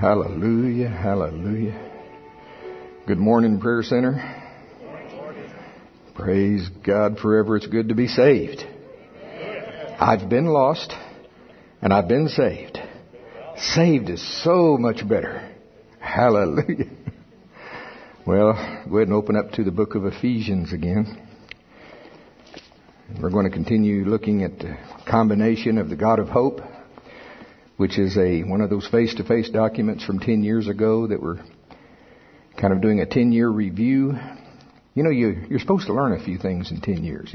Hallelujah, hallelujah. Good morning, Prayer Center. Praise God forever. It's good to be saved. I've been lost and I've been saved. Saved is so much better. Hallelujah. Well, go ahead and open up to the book of Ephesians again. We're going to continue looking at the combination of the God of Hope, which is one of those face-to-face documents from 10 years ago that we're kind of doing a 10-year review. You know, you're supposed to learn a few things in 10 years.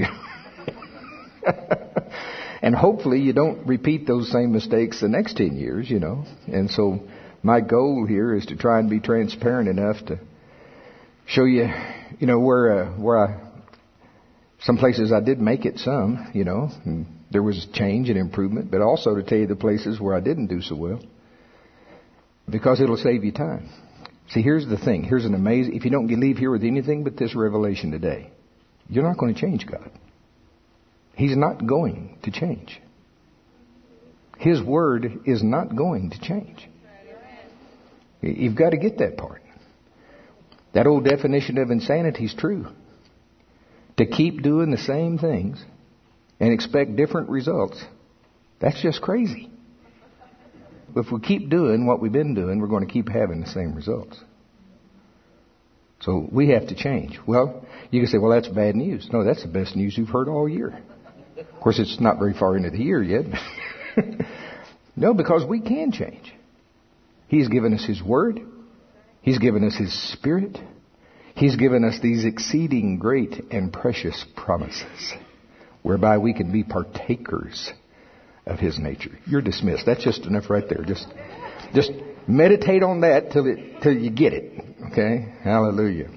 And hopefully you don't repeat those same mistakes the next 10 years, you know. And so my goal here is to try and be transparent enough to show you, you know, where some places I did make it some, you know, and there was change and improvement, but also to tell you the places where I didn't do so well, because it'll save you time. See, here's the thing. Here's an amazing, if you don't leave here with anything but this revelation today, you're not going to change God. He's not going to change. His word is not going to change. You've got to get that part. That old definition of insanity is true. To keep doing the same things and expect different results, that's just crazy. If we keep doing what we've been doing, we're going to keep having the same results. So we have to change. Well, you can say, well, that's bad news. No, that's the best news you've heard all year. Of course, it's not very far into the year yet. No, because we can change. He's given us His Word. He's given us His Spirit. He's given us these exceeding great and precious promises, whereby we can be partakers of His nature. You're dismissed. That's just enough right there. Just meditate on that till you get it. Okay? Hallelujah.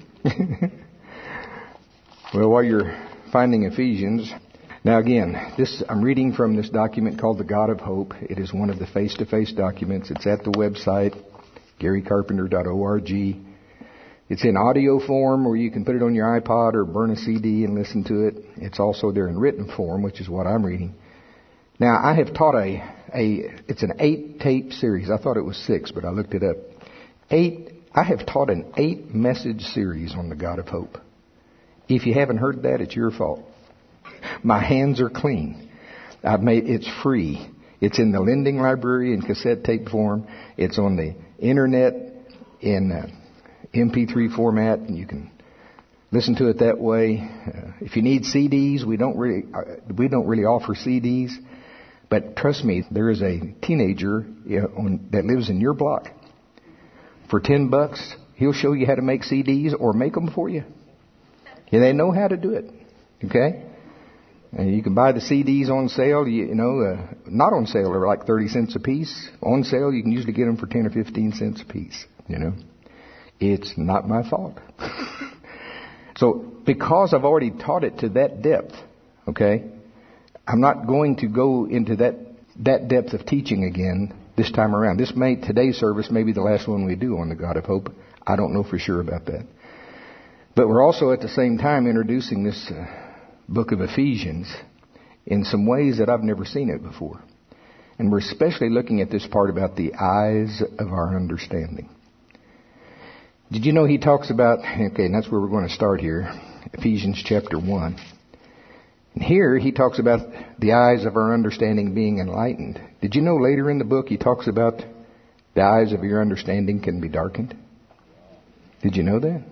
Well, while you're finding Ephesians, now again, I'm reading from this document called The God of Hope. It is one of the face-to-face documents. It's at the website, GaryCarpenter.org. It's in audio form where you can put it on your iPod or burn a CD and listen to it. It's also there in written form, which is what I'm reading. Now, I have taught it's an 8-tape series. I thought it was 6, but I looked it up. I have taught an 8-message series on the God of Hope. If you haven't heard that, it's your fault. My hands are clean. It's free. It's in the Lending Library in cassette tape form. It's on the internet in MP3 format, and you can listen to it that way. If you need CDs, we don't really offer CDs, but trust me, there is a teenager that lives in your block. For $10, he'll show you how to make CDs or make them for you. And they know how to do it. Okay? And you can buy the CDs on sale. Not on sale, they're like 30 cents a piece. On sale, you can usually get them for 10 or 15 cents a piece. You know. It's not my fault. So, because I've already taught it to that depth, okay, I'm not going to go into that depth of teaching again this time around. Today's service may be the last one we do on the God of Hope. I don't know for sure about that. But we're also at the same time introducing this book of Ephesians in some ways that I've never seen it before. And we're especially looking at this part about the eyes of our understanding. Did you know he talks about, okay, and that's where we're going to start here, Ephesians chapter 1. And here he talks about the eyes of our understanding being enlightened. Did you know later in the book he talks about the eyes of your understanding can be darkened? Did you know that?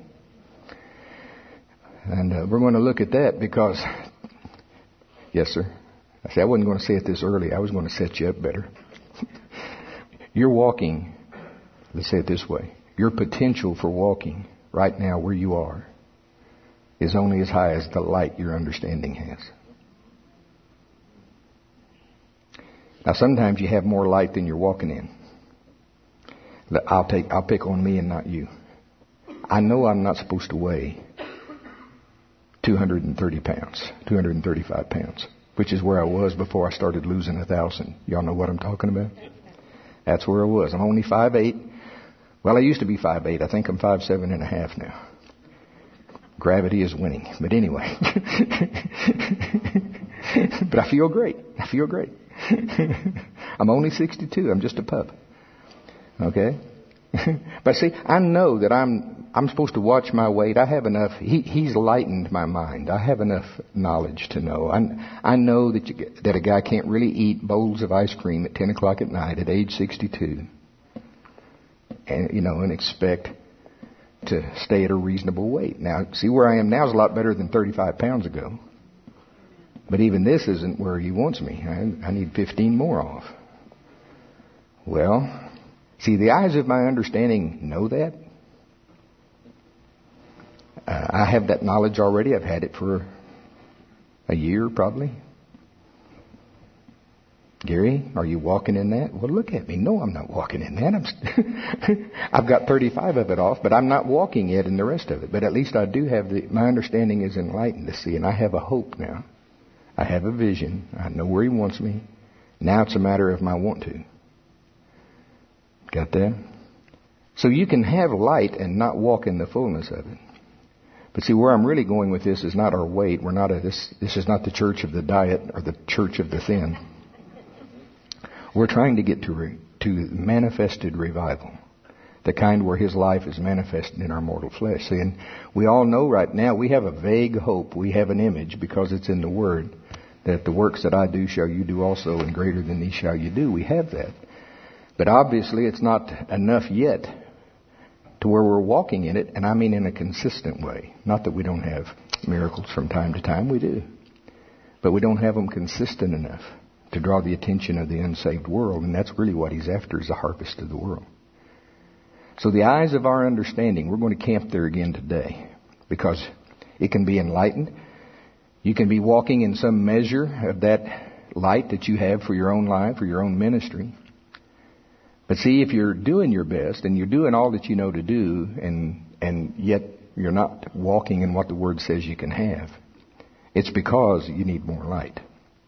And we're going to look at that because, yes, sir. I wasn't going to say it this early. I was going to set you up better. You're walking, let's say it this way. Your potential for walking right now where you are is only as high as the light your understanding has. Now, sometimes you have more light than you're walking in. I'll pick on me and not you. I know I'm not supposed to weigh 230 pounds, 235 pounds, which is where I was before I started losing 1,000. Y'all know what I'm talking about? That's where I was. I'm only 5'8". Well, I used to be 5'8". I think I'm 5'7.5" now. Gravity is winning. But anyway. But I feel great. I'm only 62. I'm just a pup. Okay? But see, I know that I'm supposed to watch my weight. I have enough. He's lightened my mind. I have enough knowledge to know. I know that a guy can't really eat bowls of ice cream at 10 o'clock at night at age 62, and expect to stay at a reasonable weight. Now, see, where I am now is a lot better than 35 pounds ago. But even this isn't where he wants me. I need 15 more off. Well, see, the eyes of my understanding know that. I have that knowledge already. I've had it for a year, probably. Gary, are you walking in that? Well, look at me. No, I'm not walking in that. I've got 35 of it off, but I'm not walking yet in the rest of it. But at least I do have my understanding is enlightened to see, and I have a hope now. I have a vision. I know where he wants me. Now it's a matter of my want to. Got that? So you can have light and not walk in the fullness of it. But see, where I'm really going with this is not our weight. This is not the church of the diet or the church of the thin. We're trying to get to manifested revival, the kind where His life is manifested in our mortal flesh. See, and we all know right now we have a vague hope. We have an image because it's in the Word that the works that I do shall you do also, and greater than these shall you do. We have that. But obviously it's not enough yet to where we're walking in it, and I mean in a consistent way. Not that we don't have miracles from time to time, we do. But we don't have them consistent enough to draw the attention of the unsaved world, and that's really what He's after, is the harvest of the world. So the eyes of our understanding, we're going to camp there again today, because it can be enlightened. You can be walking in some measure of that light that you have for your own life, or your own ministry. But see, if you're doing your best, and you're doing all that you know to do, and yet you're not walking in what the Word says you can have, it's because you need more light.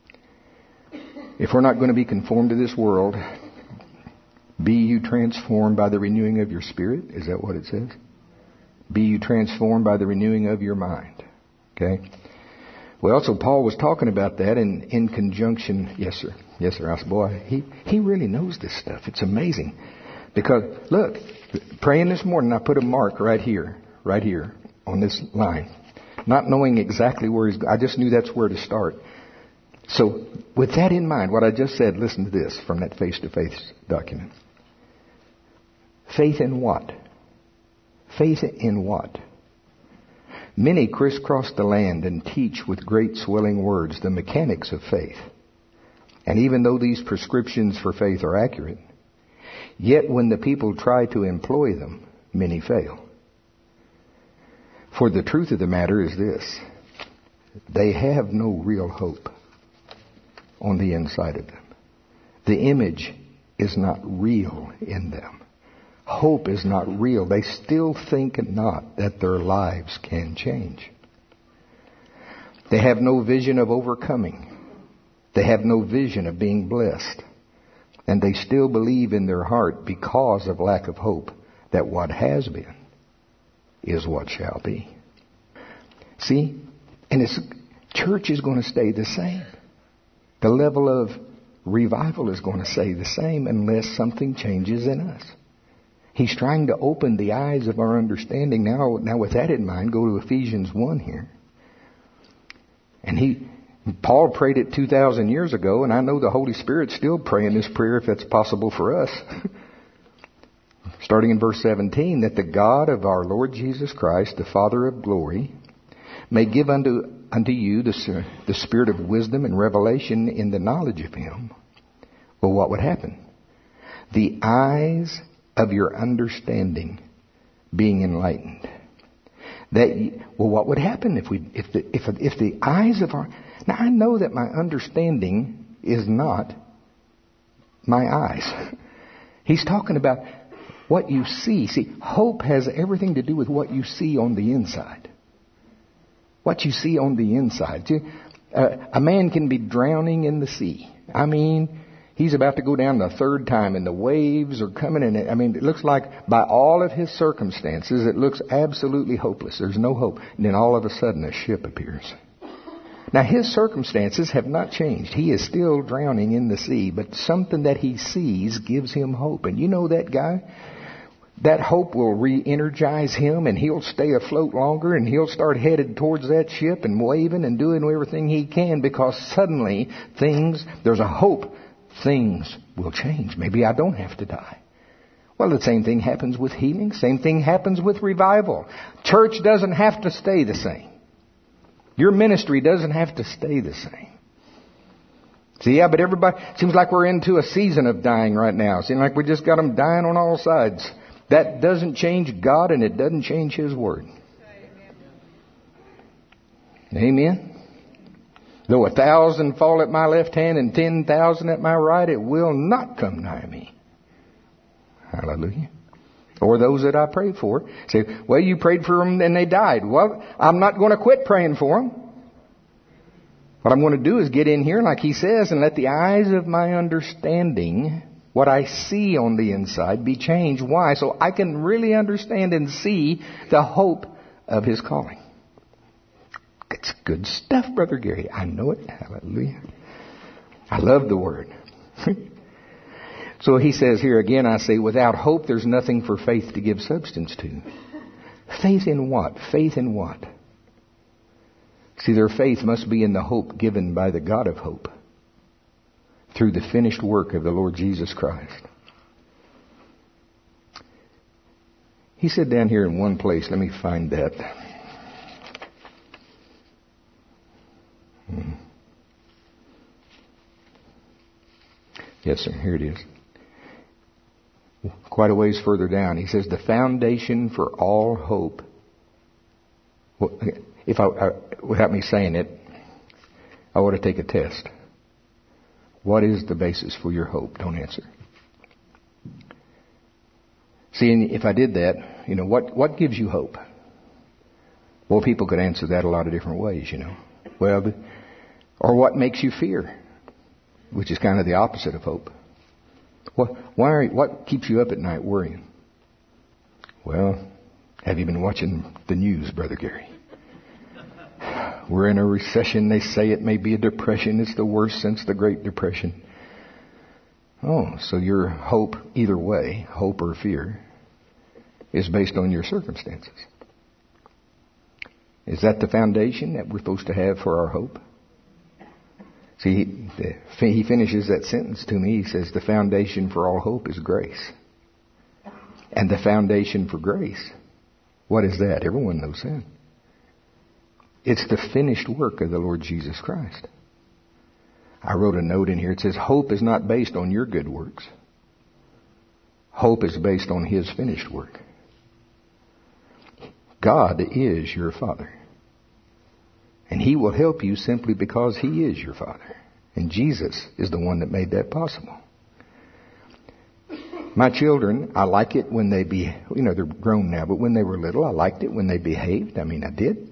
If we're not going to be conformed to this world, be you transformed by the renewing of your spirit. Is that what it says? Be you transformed by the renewing of your mind. Okay? Well, so Paul was talking about that in conjunction. Yes, sir. Yes, sir. I said, boy, he really knows this stuff. It's amazing. Because, look, praying this morning, I put a mark right here on this line. Not knowing exactly where he's going. I just knew that's where to start. So, with that in mind, what I just said, listen to this from that face-to-face document. Faith in what? Faith in what? Many crisscross the land and teach with great swelling words the mechanics of faith. And even though these prescriptions for faith are accurate, yet when the people try to employ them, many fail. For the truth of the matter is this: they have no real hope on the inside of them. The image is not real in them. Hope is not real. They still think not that their lives can change. They have no vision of overcoming. They have no vision of being blessed. And they still believe in their heart, because of lack of hope, that what has been is what shall be. See? And church is going to stay the same. The level of revival is going to stay the same unless something changes in us. He's trying to open the eyes of our understanding. Now with that in mind, go to Ephesians 1 here. And Paul prayed it 2,000 years ago, and I know the Holy Spirit's still praying this prayer if that's possible for us. Starting in verse 17, that the God of our Lord Jesus Christ, the Father of glory, may give unto you the spirit of wisdom and revelation in the knowledge of Him. Well, what would happen? The eyes of your understanding being enlightened. What would happen if the eyes of our... Now, I know that my understanding is not my eyes. He's talking about what you see. See, hope has everything to do with what you see on the inside. What you see on the inside. A man can be drowning in the sea. I mean, he's about to go down the third time and the waves are coming in. I mean, it looks like by all of his circumstances, it looks absolutely hopeless. There's no hope. And then all of a sudden a ship appears. Now, his circumstances have not changed. He is still drowning in the sea, but something that he sees gives him hope. And you know that guy? that hope will re-energize him, and he'll stay afloat longer, and he'll start headed towards that ship and waving and doing everything he can, because suddenly there's a hope, things will change. Maybe I don't have to die. Well, the same thing happens with healing. Same thing happens with revival. Church doesn't have to stay the same. Your ministry doesn't have to stay the same. See, yeah, but everybody, seems like we're into a season of dying right now. Seems like we just got them dying on all sides. That doesn't change God, and it doesn't change His Word. Amen. Though 1,000 fall at my left hand and 10,000 at my right, it will not come nigh me. Hallelujah. Or those that I prayed for. Say, well, you prayed for them and they died. Well, I'm not going to quit praying for them. What I'm going to do is get in here, like he says, and let the eyes of my understanding, what I see on the inside, be changed. Why? So I can really understand and see the hope of His calling. It's good stuff, Brother Gary. I know it. Hallelujah. I love the Word. So he says here again, I say, without hope there's nothing for faith to give substance to. Faith in what? Faith in what? See, their faith must be in the hope given by the God of hope through the finished work of the Lord Jesus Christ. He said down here in one place, let me find that. Yes, sir, here it is. Quite a ways further down, he says, the foundation for all hope. Well, without me saying it, I ought to take a test. What is the basis for your hope? Don't answer. See, if I did that, what gives you hope? Well, people could answer that a lot of different ways, Well, or what makes you fear? Which is kind of the opposite of hope. What keeps you up at night worrying? Well, have you been watching the news, Brother Gary? We're in a recession. They say it may be a depression. It's the worst since the Great Depression. Oh, so your hope, either way, hope or fear, is based on your circumstances. Is that the foundation that we're supposed to have for our hope? See, he finishes that sentence to me. He says, the foundation for all hope is grace. And the foundation for grace, what is that? Everyone knows that. It's the finished work of the Lord Jesus Christ. I wrote a note in here. It says, hope is not based on your good works. Hope is based on His finished work. God is your Father. And He will help you simply because He is your Father. And Jesus is the one that made that possible. My children, I like it when they they're grown now, but when they were little, I liked it when they behaved. I did.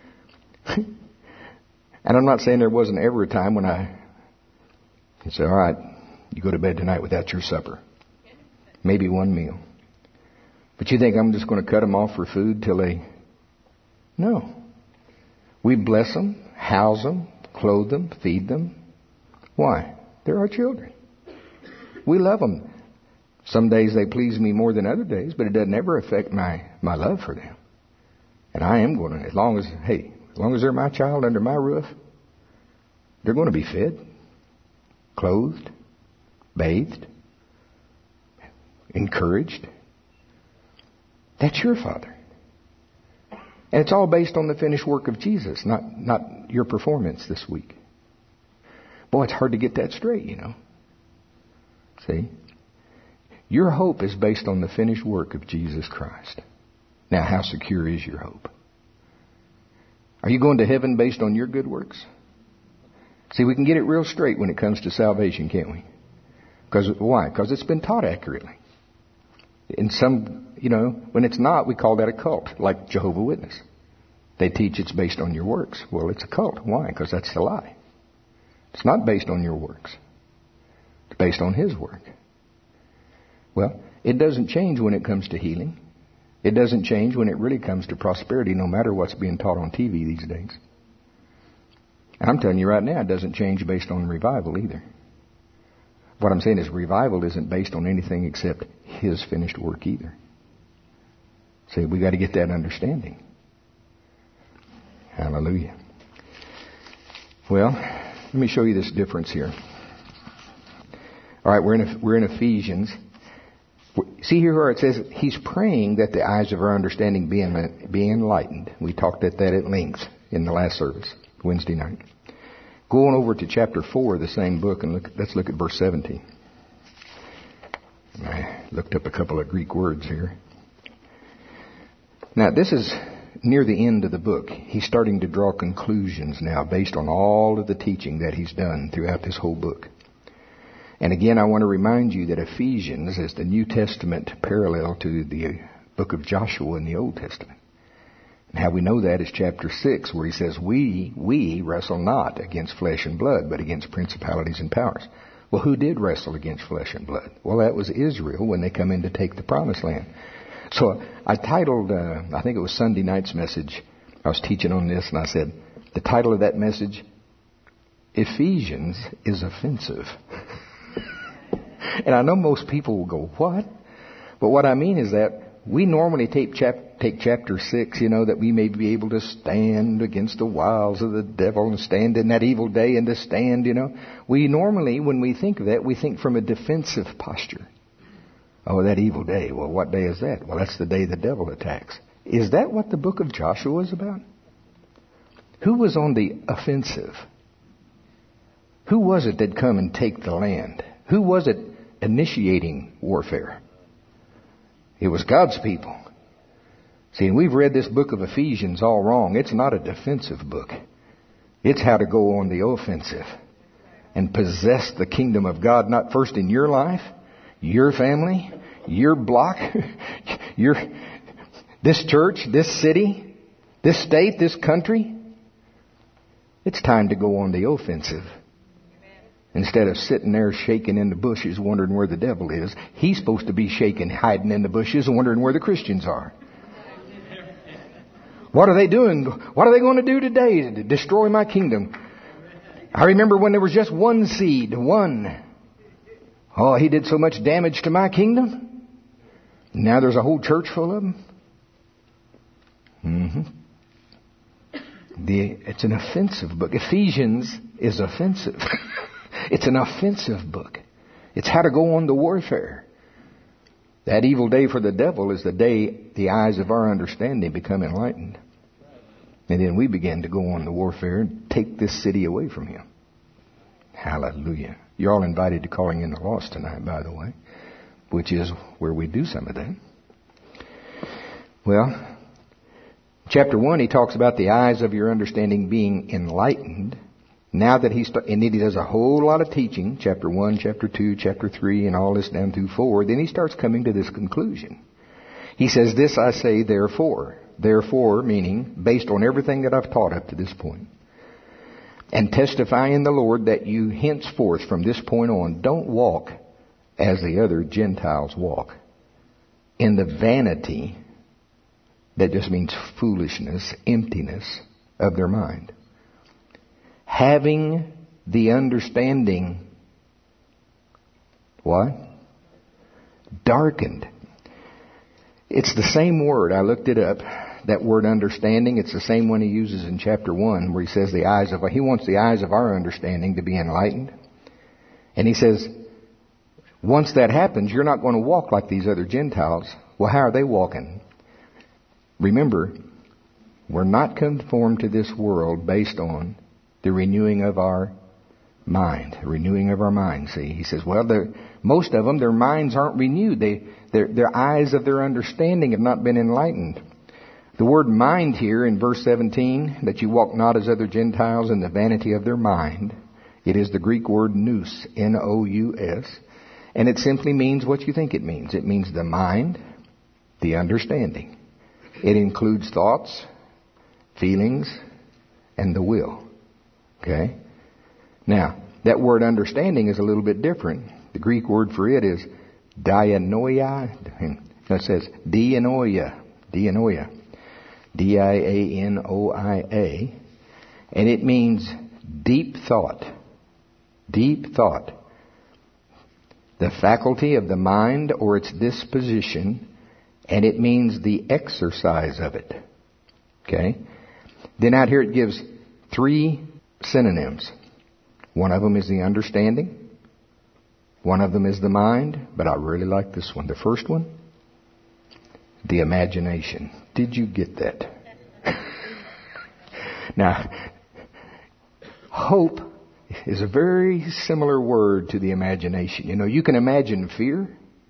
And I'm not saying there wasn't ever a time when I could say, all right, you go to bed tonight without your supper. Maybe one meal. But you think I'm just going to cut them off for food till they... No. We bless them, house them, clothe them, feed them. Why? They're our children. We love them. Some days they please me more than other days, but it doesn't ever affect my love for them. And I am going to, as long as they're my child under my roof, they're going to be fed, clothed, bathed, encouraged. That's your Father. And it's all based on the finished work of Jesus, not your performance this week. Boy, it's hard to get that straight, See? Your hope is based on the finished work of Jesus Christ. Now, how secure is your hope? Are you going to heaven based on your good works? See, we can get it real straight when it comes to salvation, can't we? Why? Because it's been taught accurately. In some, when it's not, we call that a cult, like Jehovah's Witness. They teach it's based on your works. Well, it's a cult. Why? Because that's the lie. It's not based on your works. It's based on His work. Well, it doesn't change when it comes to healing. It doesn't change when it really comes to prosperity, no matter what's being taught on TV these days. And I'm telling you right now, it doesn't change based on revival either. What I'm saying is revival isn't based on anything except His finished work either. See, we got to get that understanding. Hallelujah. Well, let me show you this difference here. All right, we're in Ephesians. See here where it says he's praying that the eyes of our understanding be enlightened. We talked at that at length in the last service, Wednesday night. Go on over to chapter 4 of the same book and let's look at verse 17. I looked up a couple of Greek words here. Now, this is near the end of the book. He's starting to draw conclusions now based on all of the teaching that he's done throughout this whole book. And again, I want to remind you that Ephesians is the New Testament parallel to the book of Joshua in the Old Testament. And how we know that is chapter 6, where he says, we wrestle not against flesh and blood, but against principalities and powers. Well, who did wrestle against flesh and blood? Well, that was Israel when they come in to take the promised land. So I titled, I think it was Sunday night's message, I was teaching on this, and I said, the title of that message, Ephesians is offensive. And I know most people will go, what? But what I mean is that we normally take chapter 6, that we may be able to stand against the wiles of the devil and stand in that evil day and to stand, We normally, when we think of that, we think from a defensive posture. Oh, that evil day. Well, what day is that? Well, that's the day the devil attacks. Is that what the book of Joshua is about? Who was on the offensive? Who was it that come and take the land? Who was it initiating warfare? It was God's people. See, and we've read this book of Ephesians all wrong. It's not a defensive book. It's how to go on the offensive and possess the kingdom of God, not first in your life, your family, your block, this church, this city, this state, this country. It's time to go on the offensive. Instead of sitting there shaking in the bushes wondering where the devil is, he's supposed to be shaking, hiding in the bushes and wondering where the Christians are. What are they doing? What are they going to do today to destroy my kingdom? I remember when there was just one seed, one. Oh, he did so much damage to my kingdom. Now there's a whole church full of them. It's an offensive book. Ephesians is offensive. It's an offensive book. It's how to go on the warfare. That evil day for the devil is the day the eyes of our understanding become enlightened. And then we begin to go on the warfare and take this city away from him. Hallelujah. You're all invited to Calling in the Lost tonight, by the way, which is where we do some of that. Well, chapter 1, he talks about the eyes of your understanding being enlightened. Now that and he does a whole lot of teaching, chapter 1, chapter 2, chapter 3, and all this down through 4, then he starts coming to this conclusion. He says, this I say therefore. Therefore, meaning based on everything that I've taught up to this point. And testify in the Lord that you henceforth from this point on don't walk as the other Gentiles walk. In the vanity, that just means foolishness, emptiness of their mind. Having the understanding, what? Darkened. It's the same word. I looked it up. That word understanding, it's the same one he uses in chapter 1 where he says he wants the eyes of our understanding to be enlightened. And he says, once that happens, you're not going to walk like these other Gentiles. Well, how are they walking? Remember, we're not conformed to this world based on the renewing of our mind. Renewing of our mind, see. He says, well, most of them, their minds aren't renewed. Their eyes of their understanding have not been enlightened. The word mind here in verse 17, that you walk not as other Gentiles in the vanity of their mind. It is the Greek word nous, N-O-U-S. And it simply means what you think it means. It means the mind, the understanding. It includes thoughts, feelings, and the will. Okay? Now, that word understanding is a little bit different. The Greek word for it is dianoia. It says dianoia. Dianoia. D-I-A-N-O-I-A. And it means deep thought. Deep thought. The faculty of the mind or its disposition And it means the exercise of it. Okay? Then out here it gives 3 synonyms. One of them is the understanding. One of them is the mind. But I really like this one. The first one, the imagination. Did you get that? Now, hope is a very similar word to the imagination. You know, you can imagine fear.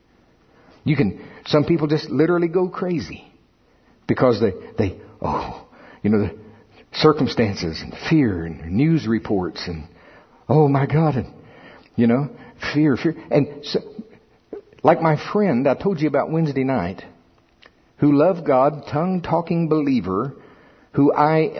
Some people just literally go crazy because the circumstances and fear and news reports and, oh my God, and, fear. And so, like my friend I told you about Wednesday night, who loved God, tongue-talking believer, who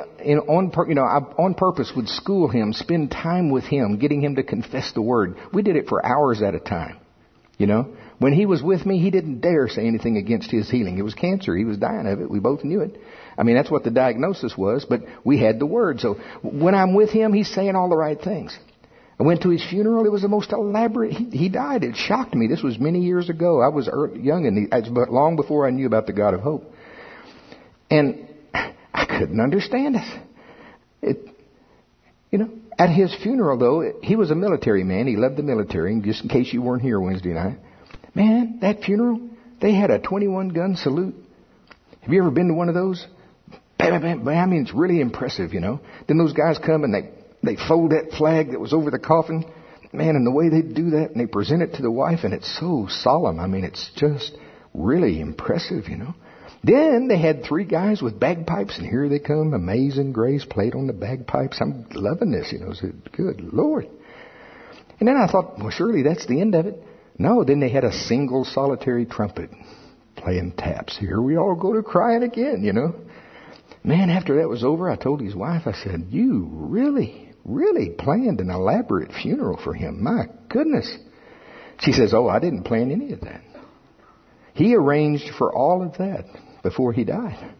on purpose would school him, spend time with him, getting him to confess the word. We did it for hours at a time. When he was with me, he didn't dare say anything against his healing. It was cancer. He was dying of it. We both knew it. I mean, that's what the diagnosis was, but we had the word. So when I'm with him, he's saying all the right things. I went to his funeral. It was the most elaborate. He died. It shocked me. This was many years ago. I was young, and but long before I knew about the God of hope. And I couldn't understand it. At his funeral, though, he was a military man. He loved the military. Just in case you weren't here Wednesday night. Man, that funeral, they had a 21-gun salute. Have you ever been to one of those? Bam, bam, bam. I mean, it's really impressive, Then those guys come and they fold that flag that was over the coffin. Man, and the way they do that, and they present it to the wife, and it's so solemn. I mean, it's just really impressive, Then they had 3 guys with bagpipes, and here they come. Amazing Grace played on the bagpipes. I'm loving this, Said, good Lord. And then I thought, well, surely that's the end of it. No, then they had a single solitary trumpet playing taps. Here we all go to crying again, Man, after that was over, I told his wife, I said, you really planned an elaborate funeral for him. My goodness. She says, oh, I didn't plan any of that. He arranged for all of that before he died.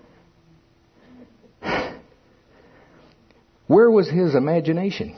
Where was his imagination?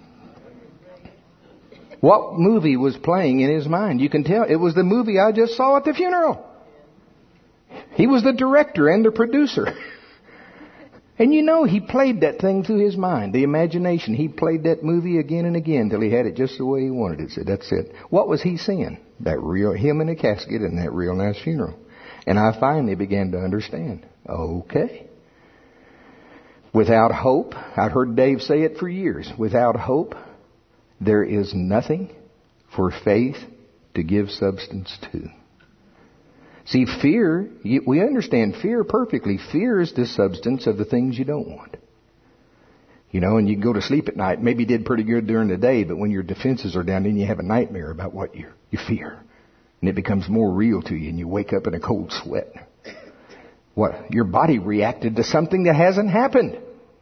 What movie was playing in his mind? You can tell it was the movie I just saw at the funeral. He was the director and the producer. And he played that thing through his mind, the imagination. He played that movie again and again till he had it just the way he wanted it. So that's it. What was he seeing? That real, him in a casket and that real nice funeral. And I finally began to understand. Okay. Without hope, I've heard Dave say it for years. Without hope, there is nothing for faith to give substance to. See, fear, we understand fear perfectly. Fear is the substance of the things you don't want. And you can go to sleep at night. Maybe you did pretty good during the day, but when your defenses are down, then you have a nightmare about what you fear. And it becomes more real to you, and you wake up in a cold sweat. What? Your body reacted to something that hasn't happened.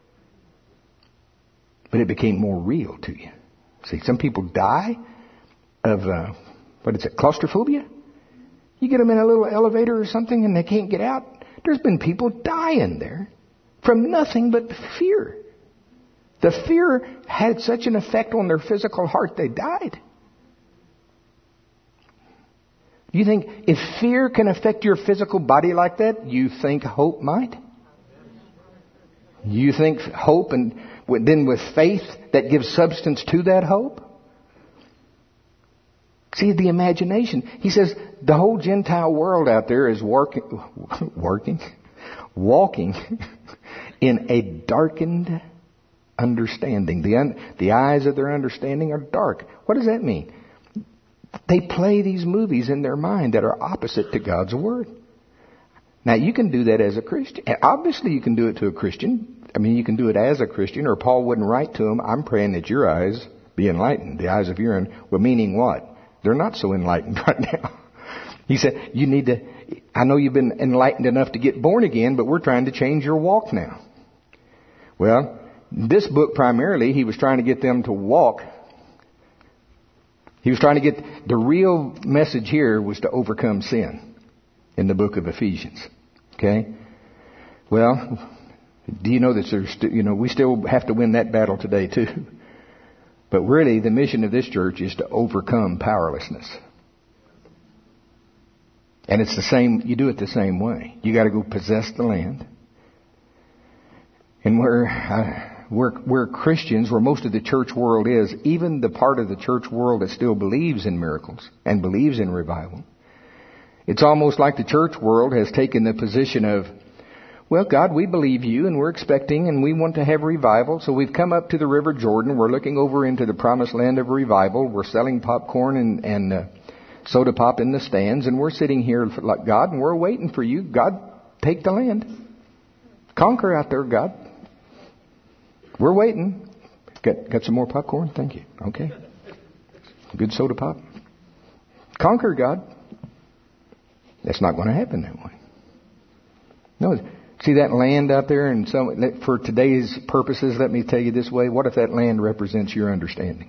But it became more real to you. See, some people die of, claustrophobia? You get them in a little elevator or something and they can't get out. There's been people dying there from nothing but fear. The fear had such an effect on their physical heart, they died. Do you think if fear can affect your physical body like that, you think hope might? You think hope, and then with faith that gives substance to that hope? See, the imagination. He says the whole Gentile world out there is walking in a darkened understanding. The eyes of their understanding are dark. What does that mean? They play these movies in their mind that are opposite to God's Word. Now, you can do that as a Christian. Obviously, you can do it to a Christian. I mean, you can do it as a Christian, or Paul wouldn't write to him, I'm praying that your eyes be enlightened. The eyes of your well, meaning what? They're not so enlightened right now. He said, you need to, I know you've been enlightened enough to get born again, but we're trying to change your walk now. Well, this book primarily, he was trying to get them to walk. He was trying to get, the real message here was to overcome sin in the book of Ephesians. Okay? Well, do you know that there's, we still have to win that battle today too. But really, the mission of this church is to overcome powerlessness. And it's the same, you do it the same way. You got to go possess the land. And where Christians, where most of the church world is, even the part of the church world that still believes in miracles and believes in revival, it's almost like the church world has taken the position of, well, God, we believe you and we're expecting and we want to have revival. So we've come up to the River Jordan. We're looking over into the promised land of revival. We're selling popcorn and soda pop in the stands. And we're sitting here like God and we're waiting for you. God, take the land. Conquer out there, God. We're waiting. Got some more popcorn? Thank you. Okay. Good soda pop. Conquer, God. That's not going to happen that way. No. See that land out there, and for today's purposes, let me tell you this way. What if that land represents your understanding?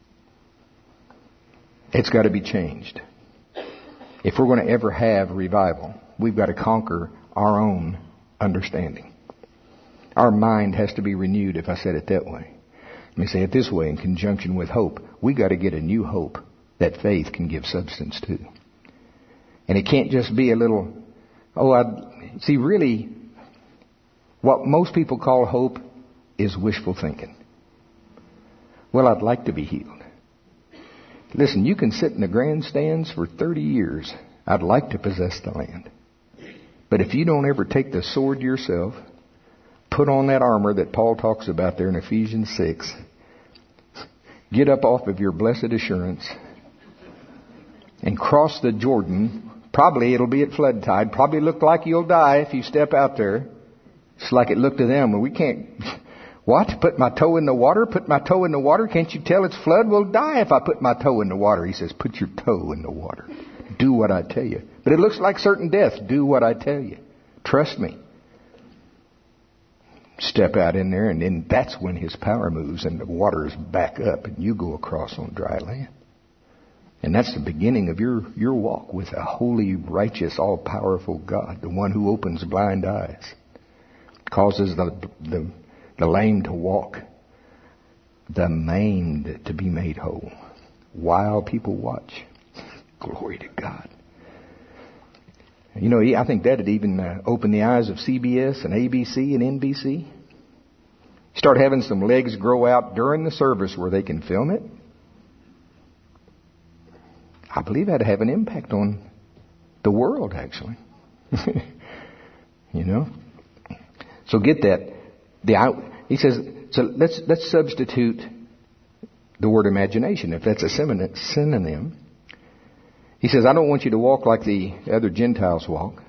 It's got to be changed. If we're going to ever have revival, we've got to conquer our own understanding. Our mind has to be renewed, if I said it that way. Let me say it this way, in conjunction with hope. We've got to get a new hope that faith can give substance to. And it can't just be a little, really, what most people call hope is wishful thinking. Well, I'd like to be healed. Listen, you can sit in the grandstands for 30 years. I'd like to possess the land. But if you don't ever take the sword yourself, put on that armor that Paul talks about there in Ephesians 6, get up off of your blessed assurance, and cross the Jordan. Probably it'll be at flood tide. Probably look like you'll die if you step out there. It's like it looked to them. Well, we can't, what? Put my toe in the water? Put my toe in the water? Can't you tell it's flood? We'll die if I put my toe in the water. He says, put your toe in the water. Do what I tell you. But it looks like certain death. Do what I tell you. Trust me. Step out in there, and then that's when His power moves and the waters back up and you go across on dry land. And that's the beginning of your walk with a holy, righteous, all-powerful God, the one who opens blind eyes, causes the lame to walk, the maimed to be made whole, while people watch. Glory to God. You know, I think that would even open the eyes of CBS and ABC and NBC. Start having some legs grow out during the service where they can film it. I believe that'd have an impact on the world, actually. You know? So get that. He says, so let's substitute the word imagination, if that's a synonym. He says, I don't want you to walk like the other Gentiles walk.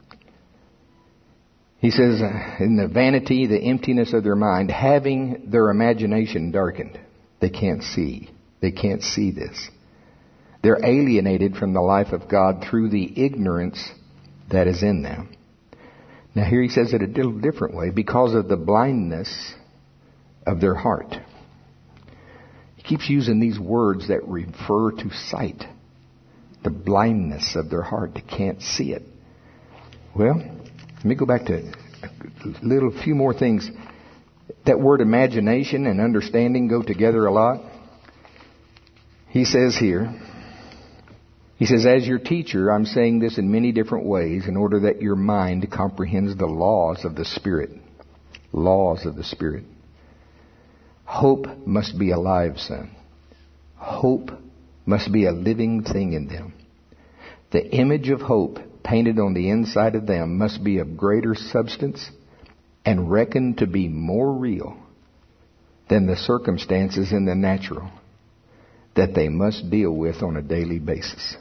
He says, in the vanity, the emptiness of their mind, having their imagination darkened. They can't see. They can't see this. They're alienated from the life of God through the ignorance that is in them. Now here he says it a little different way, because of the blindness of their heart. He keeps using these words that refer to sight. The blindness of their heart. They can't see it. Well, let me go back to a few more things. That word imagination and understanding go together a lot. He says here, as your teacher, I'm saying this in many different ways in order that your mind comprehends the laws of the Spirit. Laws of the Spirit. Hope must be alive, son. Hope must be a living thing in them. The image of hope painted on the inside of them must be of greater substance and reckoned to be more real than the circumstances in the natural that they must deal with on a daily basis.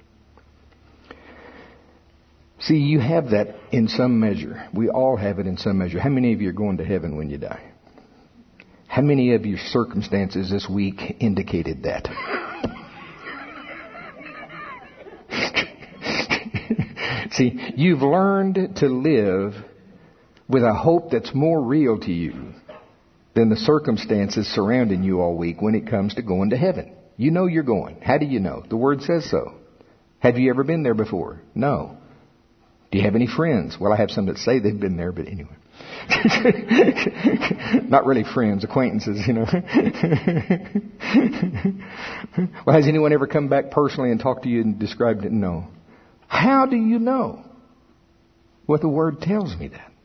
See, you have that in some measure. We all have it in some measure. How many of you are going to heaven when you die? How many of your circumstances this week indicated that? See, you've learned to live with a hope that's more real to you than the circumstances surrounding you all week when it comes to going to heaven. You know you're going. How do you know? The Word says so. Have you ever been there before? No. Do you have any friends? Well, I have some that say they've been there, but anyway. Not really friends, acquaintances, you know. Well, has anyone ever come back personally and talked to you and described it? No. How do you know? Well, the Word tells me that.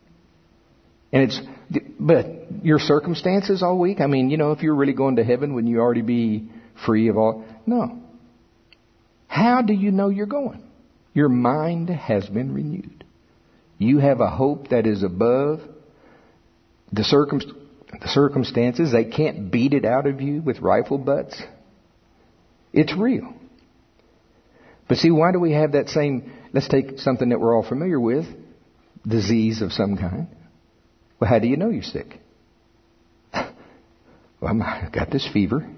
But your circumstances all week? I mean, if you're really going to heaven, wouldn't you already be free of all? No. How do you know you're going? Your mind has been renewed. You have a hope that is above the circumstances. They can't beat it out of you with rifle butts. It's real. But see, why do we have that same, let's take something that we're all familiar with, disease of some kind. Well, how do you know you're sick? Well, I got this fever.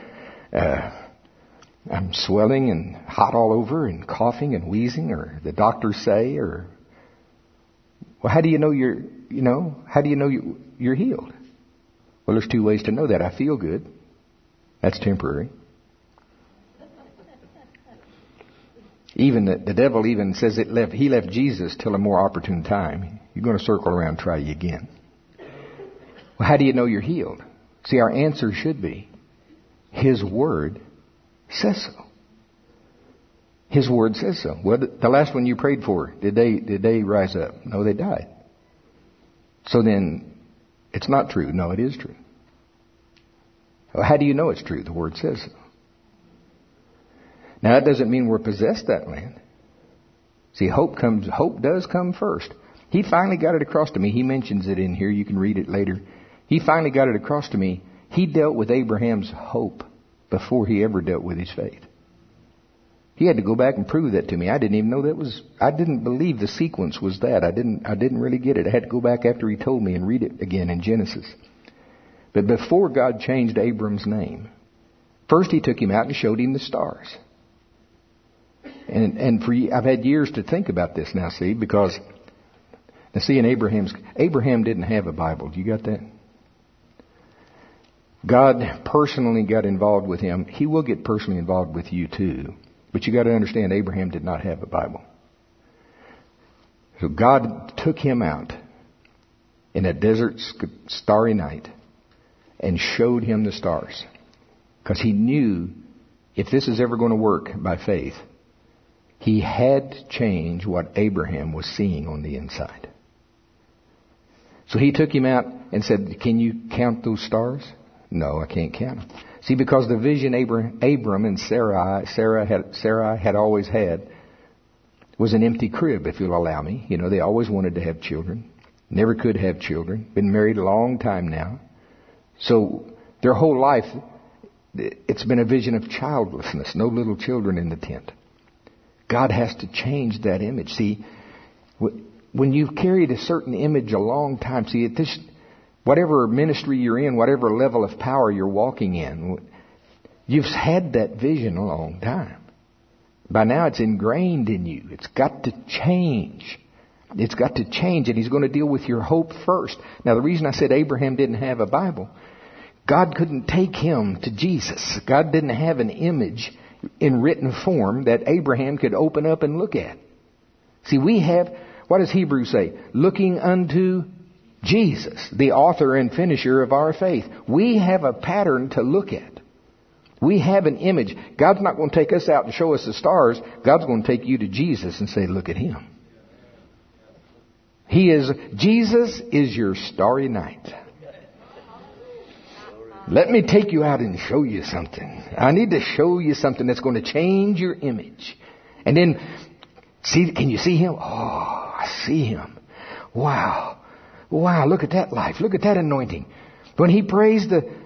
I'm swelling and hot all over and coughing and wheezing, or the doctors say, or... Well, how do you know you're healed? Well, there's two ways to know that. I feel good. That's temporary. Even the devil even says he left Jesus till a more opportune time. You're going to circle around and try you again. Well, how do you know you're healed? See, our answer should be, His Word says so. His Word says so. Well, the last one you prayed for, did they rise up? No, they died. So then, it's not true. No, it is true. Well, how do you know it's true? The Word says so. Now, that doesn't mean we're possessed that land. See, hope does come first. He finally got it across to me. He mentions it in here. You can read it later. He finally got it across to me. He dealt with Abraham's hope before he ever dealt with his faith. He had to go back and prove that to me. I didn't even know I didn't believe the sequence was that. I didn't really get it. I had to go back after he told me and read it again in Genesis. But before God changed Abram's name, first He took him out and showed him the stars. And I've had years to think about this now, see, because in Abraham didn't have a Bible. Do you got that? God personally got involved with him. He will get personally involved with you too. But you got to understand, Abraham did not have a Bible. So God took him out in a desert starry night and showed him the stars. Because He knew if this is ever going to work by faith, He had to change what Abraham was seeing on the inside. So He took him out and said, can you count those stars? No, I can't count them. See, because the vision Abram and Sarah had always had was an empty crib, if you'll allow me. They always wanted to have children. Never could have children. Been married a long time now. So their whole life, it's been a vision of childlessness. No little children in the tent. God has to change that image. See, when you've carried a certain image a long time, see, whatever ministry you're in, whatever level of power you're walking in, you've had that vision a long time. By now it's ingrained in you. It's got to change. It's got to change, and He's going to deal with your hope first. Now, the reason I said Abraham didn't have a Bible, God couldn't take him to Jesus. God didn't have an image in written form that Abraham could open up and look at. See, we have, what does Hebrews say? Looking unto Jesus, the author and finisher of our faith. We have a pattern to look at. We have an image. God's not going to take us out and show us the stars. God's going to take you to Jesus and say, look at Him. Jesus is your starry night. Let me take you out and show you something. I need to show you something that's going to change your image. And then, can you see Him? Oh, I see Him. Wow. Wow, look at that life. Look at that anointing. When He prays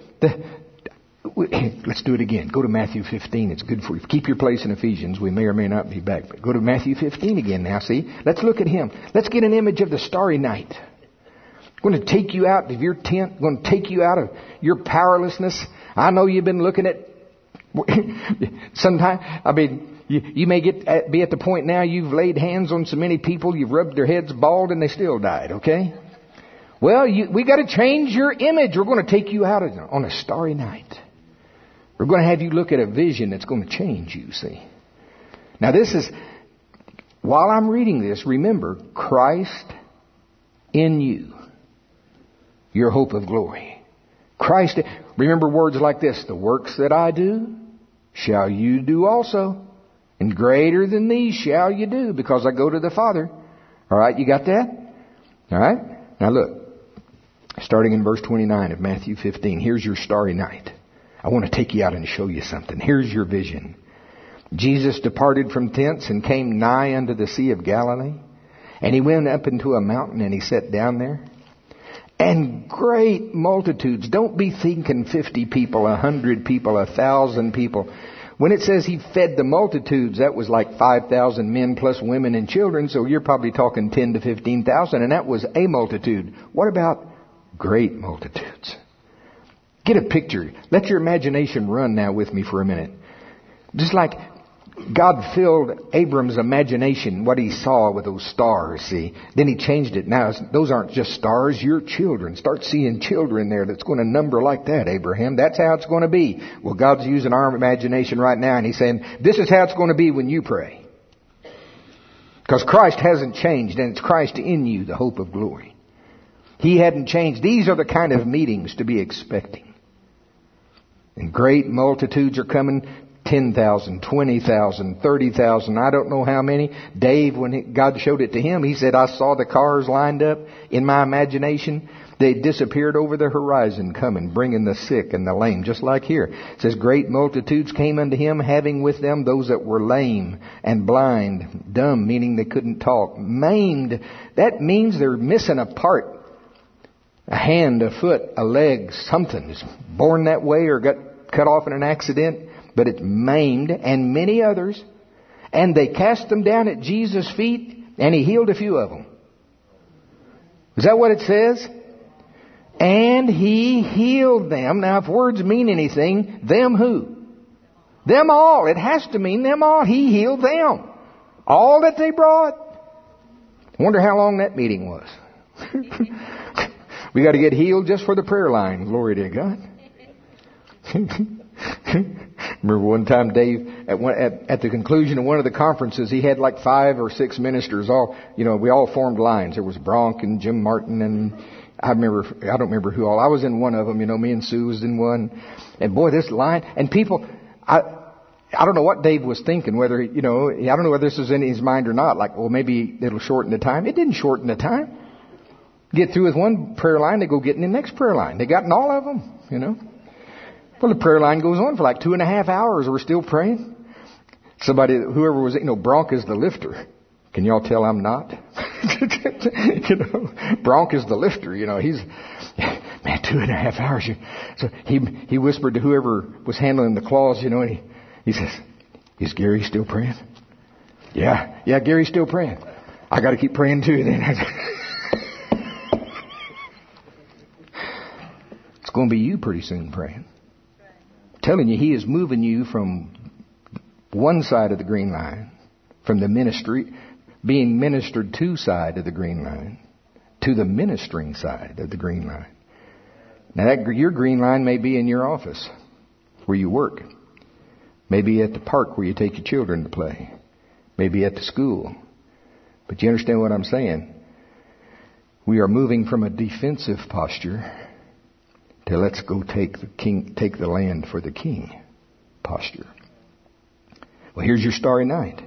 let's do it again. Go to Matthew 15. It's good for you. Keep your place in Ephesians. We may or may not be back. But go to Matthew 15 again now, see? Let's look at Him. Let's get an image of the starry night. I'm going to take you out of your tent. I'm going to take you out of your powerlessness. I know you've been looking at... you may be at the point now you've laid hands on so many people, you've rubbed their heads bald and they still died, okay? Well, we got to change your image. We're going to take you out on a starry night. We're going to have you look at a vision that's going to change you, see. Now while I'm reading this, remember, Christ in you, your hope of glory. Christ, remember words like this, the works that I do, shall you do also. And greater than these shall you do, because I go to the Father. All right, you got that? All right? Now look, starting in verse 29 of Matthew 15. Here's your starry night. I want to take you out and show you something. Here's your vision. Jesus departed from thence and came nigh unto the Sea of Galilee. And he went up into a mountain and he sat down there. And great multitudes, don't be thinking 50 people, 100 people, 1,000 people. When it says he fed the multitudes, that was like 5,000 men plus women and children. So you're probably talking 10 to 15,000, and that was a multitude. What about great multitudes? Get a picture. Let your imagination run now with me for a minute. Just like God filled Abram's imagination, what he saw with those stars, see. Then he changed it. Now, those aren't just stars, you're children. Start seeing children there that's going to number like that, Abraham. That's how it's going to be. Well, God's using our imagination right now, and he's saying, this is how it's going to be when you pray. Because Christ hasn't changed, and it's Christ in you, the hope of glory. He hadn't changed. These are the kind of meetings to be expecting. And great multitudes are coming. 10,000, 20,000, 30,000, I don't know how many. Dave, when God showed it to him, he said, I saw the cars lined up in my imagination. They disappeared over the horizon coming, bringing the sick and the lame, just like here. It says, great multitudes came unto him, having with them those that were lame and blind, dumb, meaning they couldn't talk, maimed. That means they're missing a part. A hand, a foot, a leg, something. Is born that way or got cut off in an accident. But it's maimed, and many others. And they cast them down at Jesus' feet, and he healed a few of them. Is that what it says? And he healed them. Now, if words mean anything, them who? Them all. It has to mean them all. He healed them. All that they brought. I wonder how long that meeting was. We got to get healed just for the prayer line. Glory to God. Remember one time Dave, at the conclusion of one of the conferences, he had like 5 or 6 ministers. We all formed lines. There was Bronk and Jim Martin, and I don't remember who all. I was in one of them. Me and Sue was in one. And boy, this line and people. I don't know what Dave was thinking. Whether I don't know whether this was in his mind or not. Like, well, maybe it'll shorten the time. It didn't shorten the time. Get through with one prayer line, they go get in the next prayer line. They got in all of them. Well, the prayer line goes on for like 2.5 hours. We're still praying. Whoever was, Bronk is the lifter. Can y'all tell I'm not? Bronk is the lifter. He's, man, 2.5 hours. So he whispered to whoever was handling the claws, and he says, is Gary still praying? Yeah, Gary's still praying. I got to keep praying too then. It's going to be you pretty soon praying. Telling you, he is moving you from one side of the green line, from the ministry, being ministered to side of the green line, to the ministering side of the green line. Now, your green line may be in your office, where you work. Maybe at the park where you take your children to play. Maybe at the school. But you understand what I'm saying? We are moving from a defensive posture to let's go take the land for the king posture. Well, here's your starry night.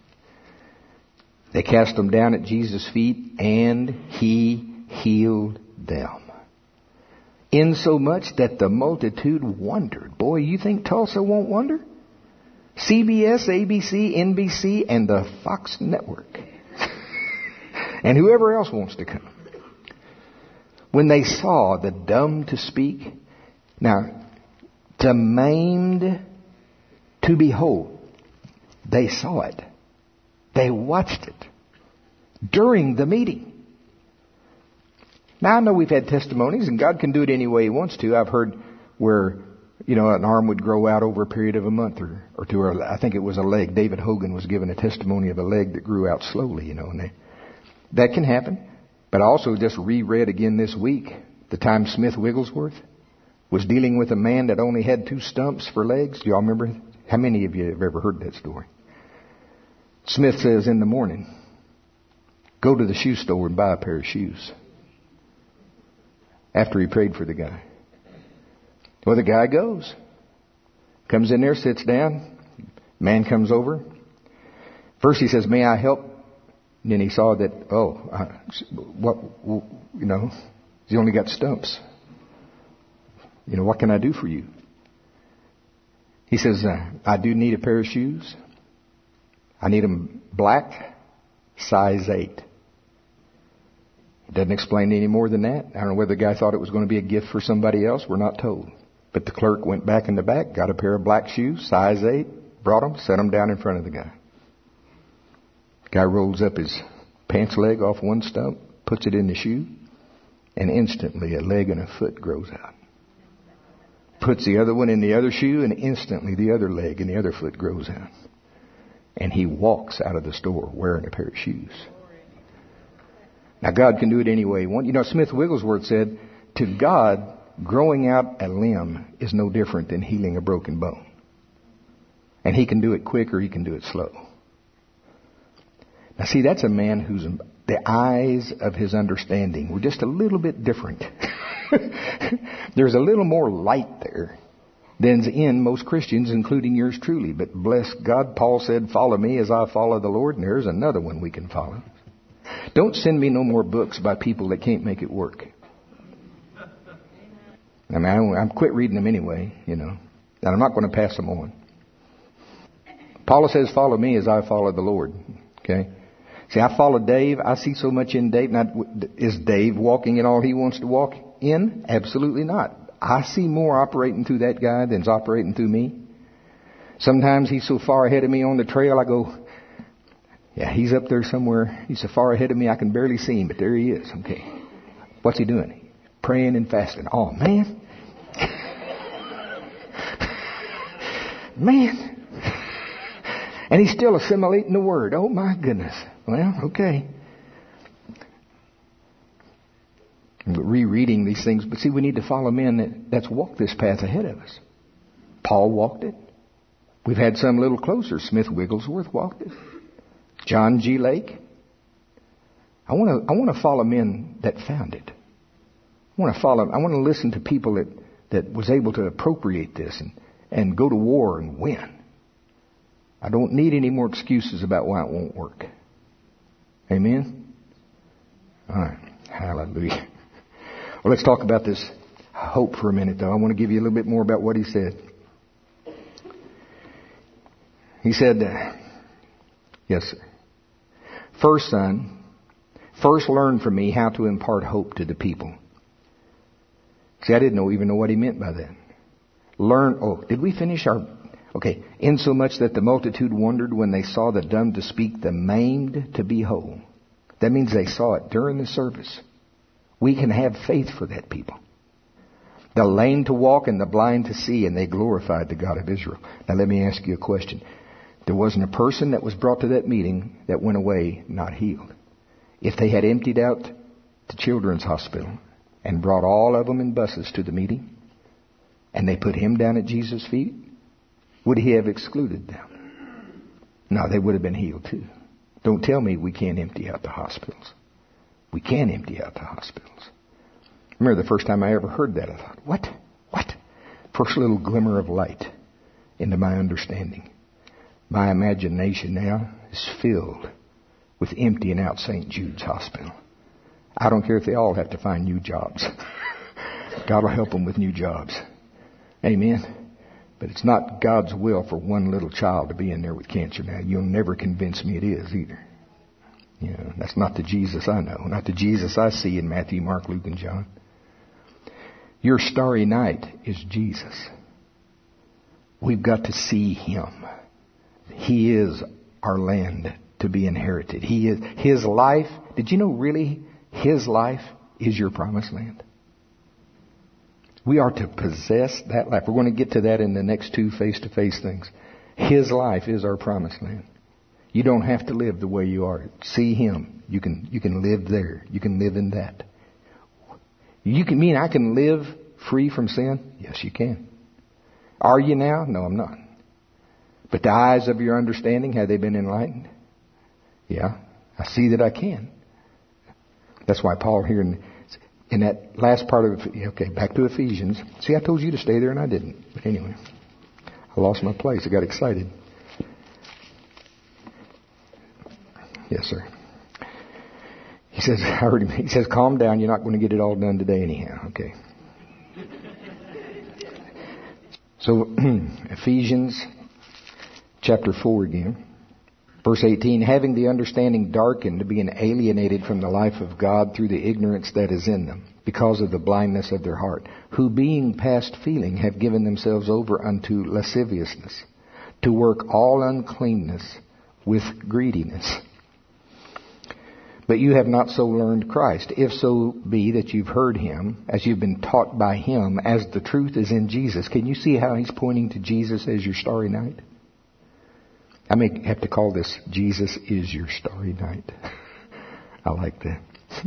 They cast them down at Jesus' feet, and he healed them. Insomuch that the multitude wondered. Boy, you think Tulsa won't wonder? CBS, ABC, NBC, and the Fox Network. And whoever else wants to come. When they saw the dumb to speak, now, the maimed to behold, they saw it. They watched it during the meeting. Now, I know we've had testimonies, and God can do it any way He wants to. I've heard where, an arm would grow out over a period of a month or two, or I think it was a leg. David Hogan was given a testimony of a leg that grew out slowly, and that can happen. But I also just reread again this week the time Smith Wigglesworth was dealing with a man that only had 2 stumps for legs. Do y'all remember? How many of you have ever heard that story? Smith says in the morning, go to the shoe store and buy a pair of shoes. After he prayed for the guy. Well, the guy goes. Comes in there, sits down. Man comes over. First he says, may I help? And then he saw that, he's only got stumps. What can I do for you? He says, I do need a pair of shoes. I need them black, size 8. It doesn't explain any more than that. I don't know whether the guy thought it was going to be a gift for somebody else. We're not told. But the clerk went back in the back, got a pair of black shoes, size 8, brought them, set them down in front of the guy. The guy rolls up his pants leg off one stump, puts it in the shoe, and instantly a leg and a foot grows out. Puts the other one in the other shoe, and instantly the other leg and the other foot grows out. And he walks out of the store wearing a pair of shoes. Now, God can do it any way He wants. Smith Wigglesworth said, to God, growing out a limb is no different than healing a broken bone. And He can do it quick or He can do it slow. Now, see, that's a man whose the eyes of his understanding were just a little bit different. There's a little more light there than's in most Christians, including yours truly. But bless God, Paul said, follow me as I follow the Lord. And there's another one we can follow. Don't send me no more books by people that can't make it work. I mean, I'm quit reading them anyway, and I'm not going to pass them on. Paul says, follow me as I follow the Lord. Okay? See, I follow Dave. I see so much in Dave. Now, is Dave walking in all he wants to walk in? Absolutely not. I see more operating through that guy than's operating through me. Sometimes he's so far ahead of me on the trail, I go, yeah, he's up there somewhere. He's so far ahead of me I can barely see him, but there he is. Okay. What's he doing? Praying and fasting. Oh, man. Man. And he's still assimilating the Word. Oh, my goodness. Well, okay. I'm rereading these things. But see, we need to follow men that's walked this path ahead of us. Paul walked it. We've had some a little closer. Smith Wigglesworth walked it. John G. Lake. I want to follow men that found it. I want to listen to people that was able to appropriate this and go to war and win. I don't need any more excuses about why it won't work. Amen? All right. Hallelujah. Well, let's talk about this hope for a minute, though. I want to give you a little bit more about what he said. He said, yes, sir. First, son, learn from me how to impart hope to the people. See, I didn't even know what he meant by that. Did we finish our... Okay. Insomuch that the multitude wondered when they saw the dumb to speak, the maimed to be whole. That means they saw it during the service. We can have faith for that, people. The lame to walk and the blind to see, and they glorified the God of Israel. Now let me ask you a question. There wasn't a person that was brought to that meeting that went away not healed. If they had emptied out the children's hospital and brought all of them in buses to the meeting, and they put him down at Jesus' feet, would he have excluded them? No, they would have been healed too. Don't tell me we can't empty out the hospitals. We can empty out the hospitals. I remember the first time I ever heard that, I thought, what? First little glimmer of light into my understanding. My imagination now is filled with emptying out St. Jude's Hospital. I don't care if they all have to find new jobs. God will help them with new jobs. Amen. But it's not God's will for one little child to be in there with cancer. Now, you'll never convince me it is either. That's not the Jesus I know. Not the Jesus I see in Matthew, Mark, Luke, and John. Your starry night is Jesus. We've got to see Him. He is our land to be inherited. He is His life. Did you know really His life is your promised land? We are to possess that life. We're going to get to that in the next 2 face-to-face things. His life is our promised land. You don't have to live the way you are. See Him. You can live there. You can live in that. I can live free from sin? Yes, you can. Are you now? No, I'm not. But the eyes of your understanding, have they been enlightened? Yeah, I see that I can. That's why Paul here in that last part of, back to Ephesians. See, I told you to stay there and I didn't. But anyway, I lost my place. I got excited. Yes, sir. He says, I heard him. He says, calm down. You're not going to get it all done today anyhow. Okay. So, Ephesians chapter 4 again. Verse 18, having the understanding darkened, being alienated from the life of God through the ignorance that is in them, because of the blindness of their heart, who being past feeling have given themselves over unto lasciviousness, to work all uncleanness with greediness. But you have not so learned Christ, if so be that you've heard Him, as you've been taught by Him, as the truth is in Jesus. Can you see how He's pointing to Jesus as your starry night? I may have to call this Jesus is your starry night. I like that.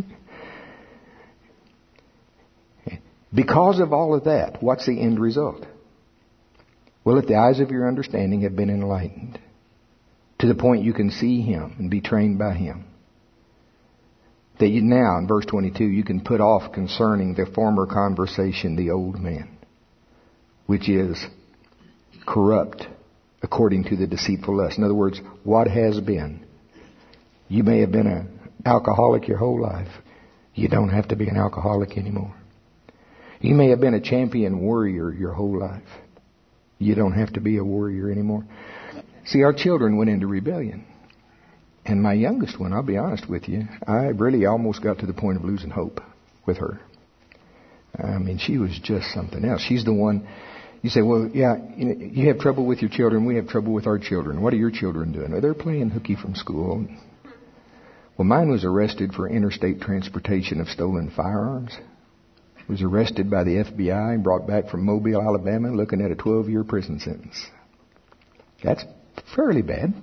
Because of all of that, what's the end result? Well, if the eyes of your understanding have been enlightened to the point you can see Him and be trained by Him, that you now, in verse 22, you can put off concerning the former conversation the old man, which is corrupt according to the deceitful lust. In other words, what has been. You may have been an alcoholic your whole life. You don't have to be an alcoholic anymore. You may have been a champion warrior your whole life. You don't have to be a warrior anymore. See, our children went into rebellion. And my youngest one, I'll be honest with you, I really almost got to the point of losing hope with her. I mean, she was just something else. She's the one. You say, well, yeah, you have trouble with your children. We have trouble with our children. What are your children doing? Well, they're playing hooky from school. Well, mine was arrested for interstate transportation of stolen firearms. Was arrested by the FBI and brought back from Mobile, Alabama, looking at a 12-year prison sentence. That's fairly bad.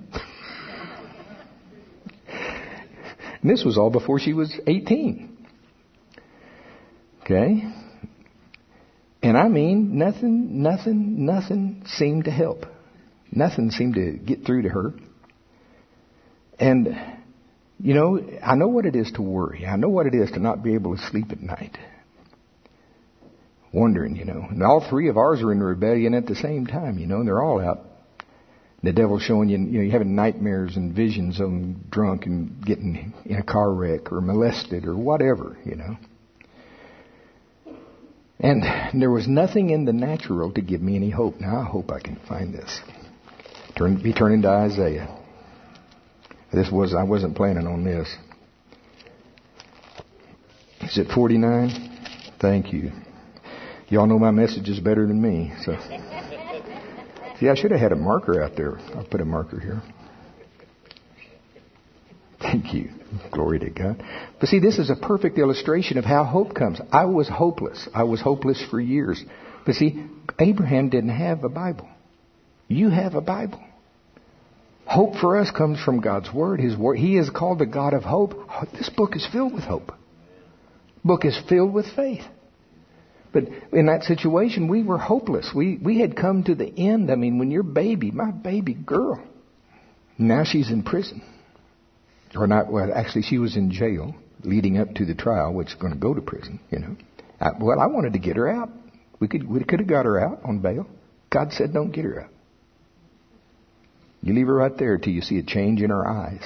And this was all before she was 18. Okay? And I mean, nothing seemed to help. Nothing seemed to get through to her. And, you know, I know what it is to worry. I know what it is to not be able to sleep at night. Wondering, you know. And all three of ours are in rebellion at the same time, you know, and they're all out. The devil's showing you, you're having nightmares and visions of them drunk and getting in a car wreck or molested or whatever, you know. And there was nothing in the natural to give me any hope. Now, I hope I can find this. Be turning to Isaiah. I wasn't planning on this. Is it 49? Thank you. Y'all know my messages better than me. So, see, I should have had a marker out there. I'll put a marker here. Thank you. Glory to God. But see, this is a perfect illustration of how hope comes. I was hopeless. I was hopeless for years. But see, Abraham didn't have a Bible. You have a Bible. Hope for us comes from God's Word. His Word. He is called the God of hope. This book is filled with hope. Book is filled with faith. But in that situation, we were hopeless. We had come to the end. I mean, when your baby, my baby girl, now she's in prison. Or not, well, actually she was in jail leading up to the trial, which is going to go to prison, you know. I wanted to get her out. We could have got her out on bail. God said, don't get her out. You leave her right there till you see a change in her eyes.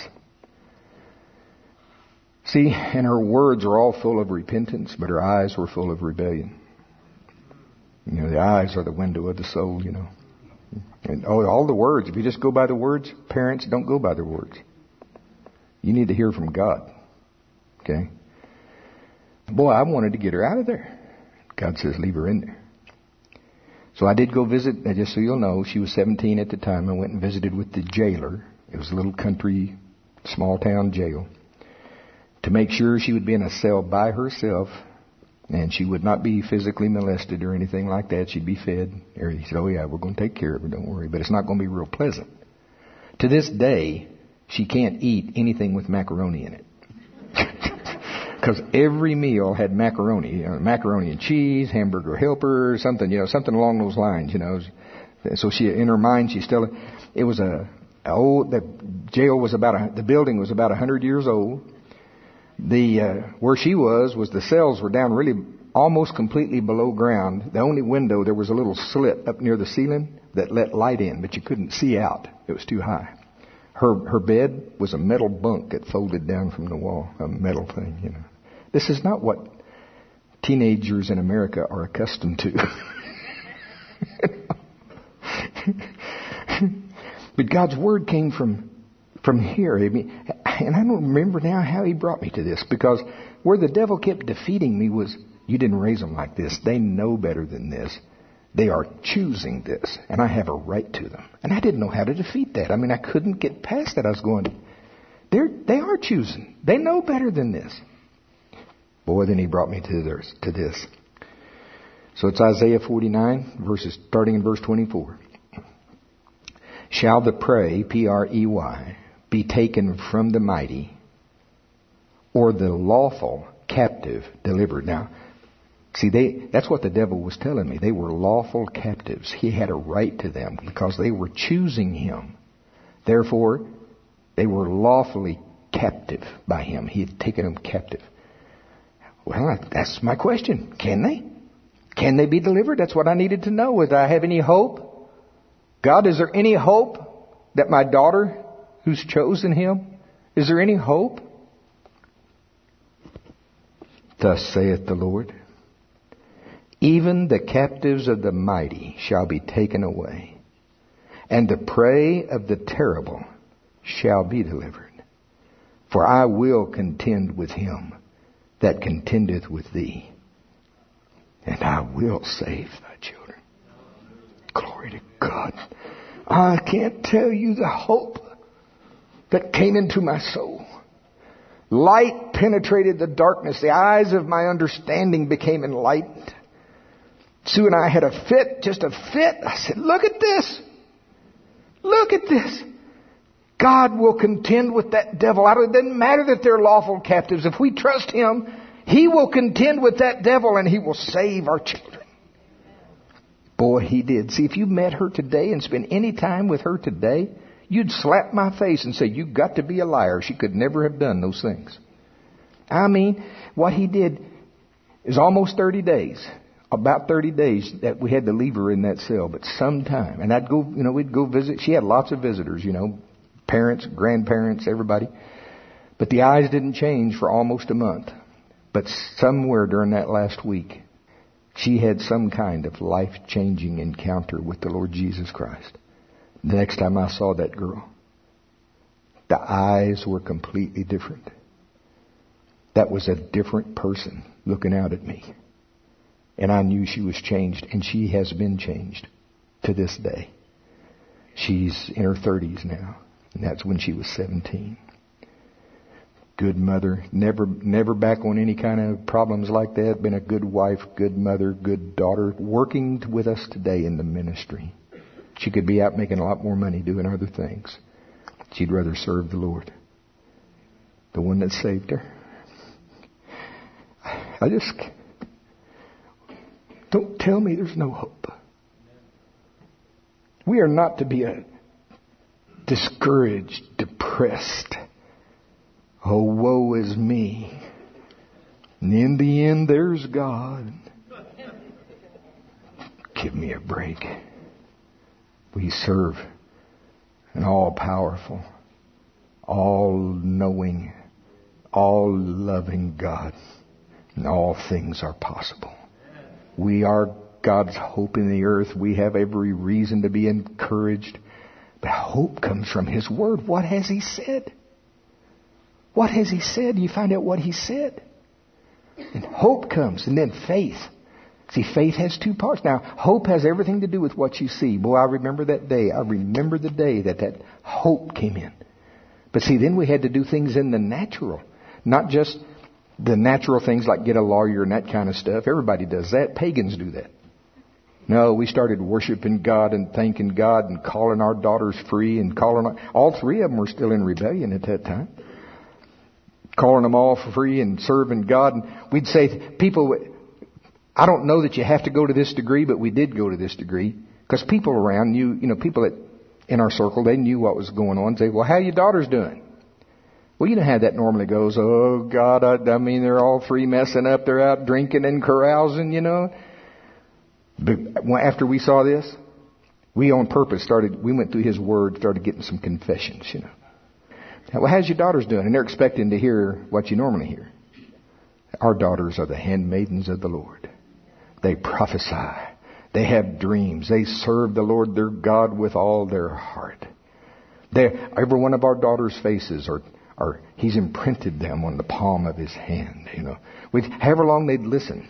See, and her words are all full of repentance, but her eyes were full of rebellion. You know, the eyes are the window of the soul, you know. And all the words, if you just go by the words, parents, don't go by their words. You need to hear from God. Okay? Boy, I wanted to get her out of there. God says, leave her in there. So I did go visit, just so you'll know, she was 17 at the time. I went and visited with the jailer. It was a little country, small town jail. To make sure she would be in a cell by herself and she would not be physically molested or anything like that. She'd be fed. He said, oh yeah, we're going to take care of her, don't worry. But it's not going to be real pleasant. To this day, she can't eat anything with macaroni in it. Because every meal had macaroni. Macaroni and cheese, hamburger helper, something, something along those lines, So she, in her mind, it was the jail was the building was about 100 years old. Where she was the cells were down really almost completely below ground. The only window, there was a little slit up near the ceiling that let light in, but you couldn't see out. It was too high. Her bed was a metal bunk that folded down from the wall, a metal thing, you know. This is not what teenagers in America are accustomed to. But God's Word came from here. I mean, and I don't remember now how He brought me to this, because where the devil kept defeating me was, you didn't raise them like this. They know better than this. They are choosing this, and I have a right to them. And I didn't know how to defeat that. I mean, I couldn't get past that. I was going, they are choosing. They know better than this. Boy, then He brought me to this. So it's Isaiah 49, starting in verse 24. Shall the prey, P-R-E-Y, be taken from the mighty, or the lawful captive delivered? Now, see, that's what the devil was telling me. They were lawful captives. He had a right to them because they were choosing Him. Therefore, they were lawfully captive by Him. He had taken them captive. Well, that's my question. Can they? Can they be delivered? That's what I needed to know. Would I have any hope? God, is there any hope that my daughter who's chosen Him, is there any hope? Thus saith the Lord, even the captives of the mighty shall be taken away, and the prey of the terrible shall be delivered. For I will contend with him that contendeth with thee, and I will save thy children. Glory to God. I can't tell you the hope that came into my soul. Light penetrated the darkness. The eyes of my understanding became enlightened. Sue and I had a fit, just a fit. I said, look at this. Look at this. God will contend with that devil. It doesn't matter that they're lawful captives. If we trust Him, He will contend with that devil and He will save our children. Boy, He did. See, if you met her today and spent any time with her today, you'd slap my face and say, you've got to be a liar. She could never have done those things. I mean, what He did is almost 30 days. About 30 days that we had to leave her in that cell. But sometime, and I'd go, we'd go visit. She had lots of visitors, parents, grandparents, everybody. But the eyes didn't change for almost a month. But somewhere during that last week, she had some kind of life-changing encounter with the Lord Jesus Christ. The next time I saw that girl, the eyes were completely different. That was a different person looking out at me. And I knew she was changed, and she has been changed to this day. She's in her 30s now, and that's when she was 17. Good mother, never back on any kind of problems like that. Been a good wife, good mother, good daughter, working with us today in the ministry. She could be out making a lot more money doing other things. She'd rather serve the Lord, the one that saved her. Don't tell me there's no hope. We are not to be discouraged, depressed. Oh, woe is me. And in the end, there's God. Give me a break. We serve an all-powerful, all-knowing, all-loving God. And all things are possible. We are God's hope in the earth. We have every reason to be encouraged. But hope comes from His Word. What has He said? What has He said? You find out what He said. And hope comes. And then faith. See, faith has two parts. Now, hope has everything to do with what you see. Boy, I remember that day. I remember the day that hope came in. But see, then we had to do things in the natural. Not just the natural things like get a lawyer and that kind of stuff. Everybody does that. Pagans do that. No, we started worshiping God and thanking God and calling our daughters free and all three of them were still in rebellion at that time. Calling them all for free and serving God. And we'd say, people, I don't know that you have to go to this degree, but we did go to this degree. Because people around knew, people in our circle, they knew what was going on. Say, well, how are your daughters doing? Well, you know how that normally goes. Oh, God, I mean, they're all three messing up. They're out drinking and carousing, But after we saw this, we on purpose we went through His Word, started getting some confessions, Well, how's your daughters doing? And they're expecting to hear what you normally hear. Our daughters are the handmaidens of the Lord. They prophesy. They have dreams. They serve the Lord their God with all their heart. Every one of our daughters' faces are He's imprinted them on the palm of His hand. With however long they'd listen.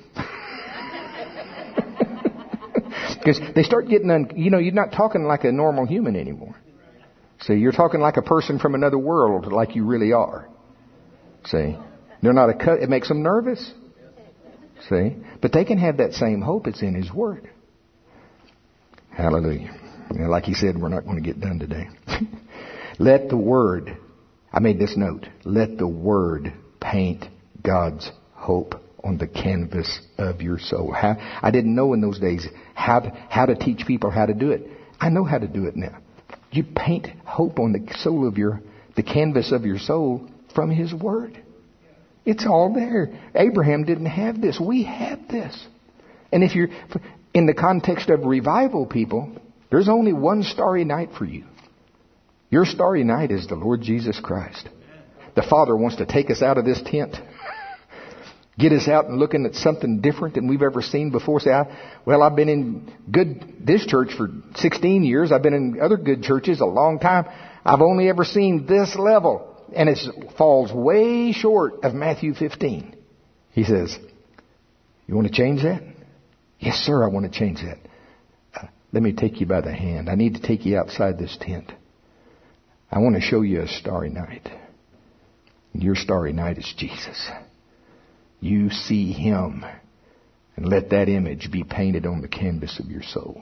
Because they start getting, you're not talking like a normal human anymore. See, you're talking like a person from another world, like you really are. See, they're not it makes them nervous. See, but they can have that same hope. It's in His Word. Hallelujah. Like He said, we're not going to get done today. Let the Word, I made this note, let the Word paint God's hope on the canvas of your soul. I didn't know in those days how to teach people how to do it. I know how to do it now. You paint hope on the soul of the canvas of your soul from His Word. It's all there. Abraham didn't have this. We have this. And if you're in the context of revival people, there's only one starry night for you. Your starry night is the Lord Jesus Christ. The Father wants to take us out of this tent. Get us out and looking at something different than we've ever seen before. Say, I've been in this church for 16 years. I've been in other good churches a long time. I've only ever seen this level. And it falls way short of Matthew 15. He says, you want to change that? Yes, sir, I want to change that. Let me take you by the hand. I need to take you outside this tent. I want to show you a starry night. Your starry night is Jesus. You see Him, and let that image be painted on the canvas of your soul.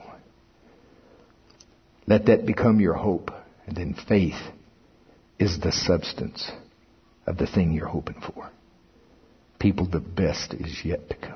Let that become your hope, and then faith is the substance of the thing you're hoping for. People, the best is yet to come.